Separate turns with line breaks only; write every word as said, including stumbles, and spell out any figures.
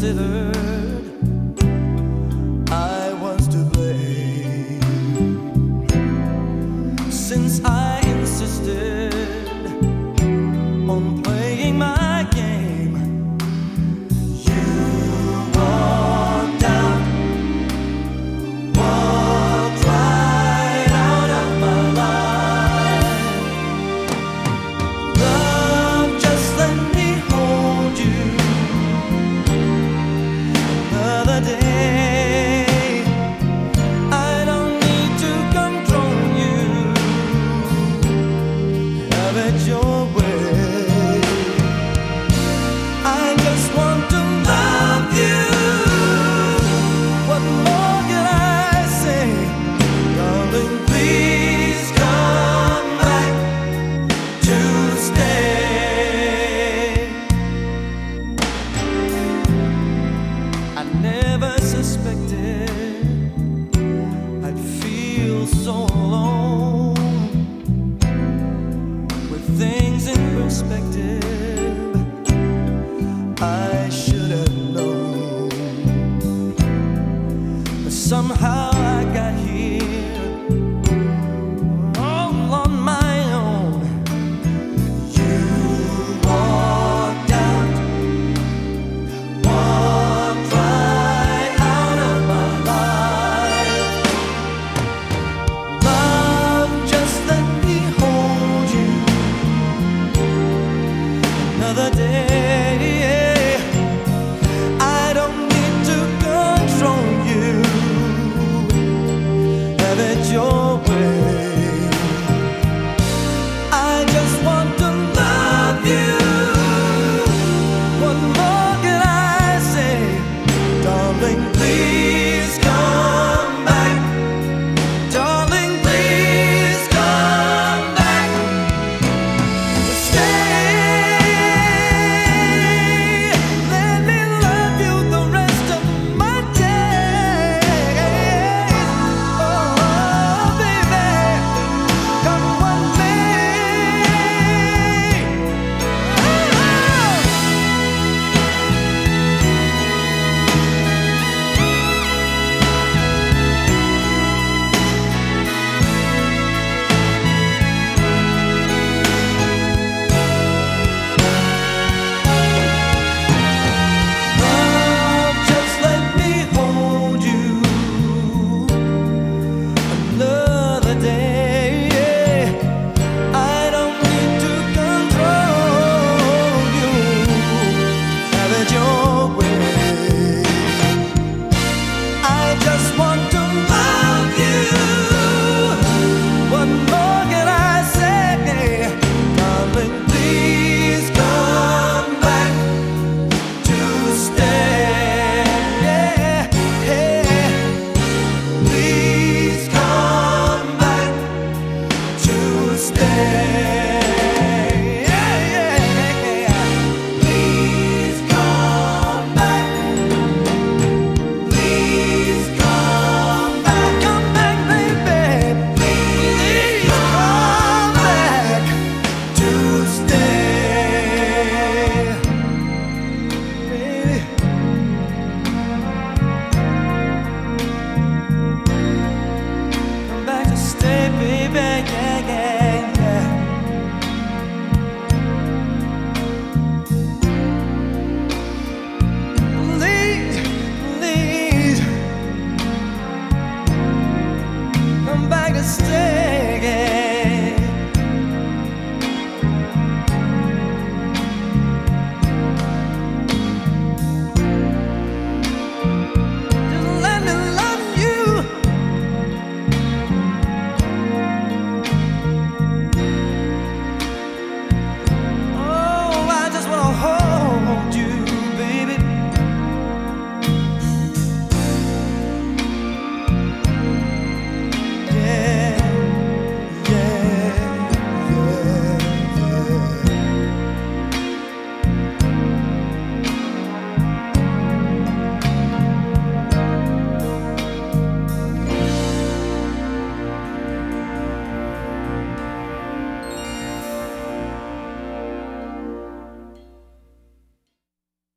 considered I was to blame, since I insisted on playing my game. You walked out, walked right out of my life. Love, just let me hold you another day. I don't need to control you, have it your way. I just want to love you. What more can I say? Darling, please come back to stay. I never suspected I'd feel so alone. With things in perspective, I should have known. But somehow